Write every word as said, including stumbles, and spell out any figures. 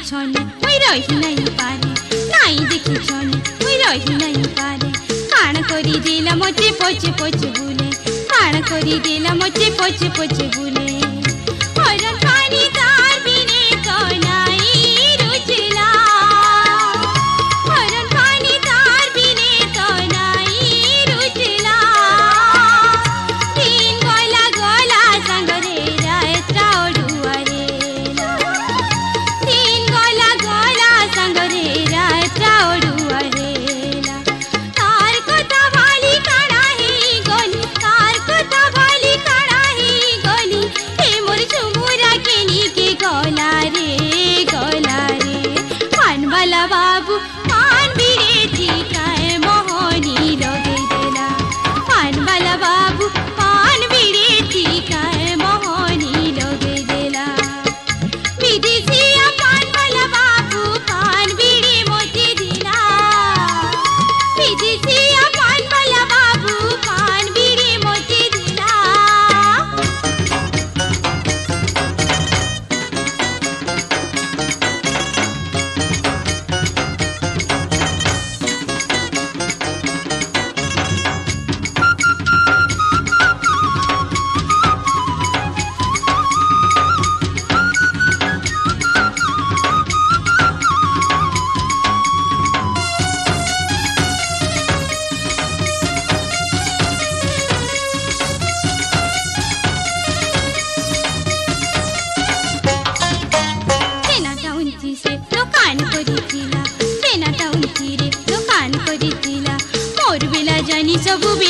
छने मुई रही नहीं पारे नाई देखी छने मुई रही नहीं पारे काण करी देला मते पछे पछे बुले काण करी देला मते पछे पछे बुले हरन पानी तार बिने कनाई रुचला हरन पानी तार बिने कनाई रुचला तीन गोला गोला संगरे रायत्रा ओडुआरेला तीन गोला गोला संगरे रायत्रा ओडुआरेला तार कथा वाली काणा ही गोली तार कथा वाली काणा ही गोली हे मोर चुमुरा केनी के गोला रे गोला रे पानवाला बाबू पान बिरे ठिकाए मोहनी लगे देला पानवाला बाबू पान बिरे ठिकाए मोहनी लगे देला विदेशिया पानवाला बाबू पान बिरे मोती दिला विदेशिया पानवाला बाबू पान बिरे मोती दिला सेनाटा उंची से दुकान करिथिला सेनाटा उंची रे दुकान करिथिला मोर बेला जानी सबु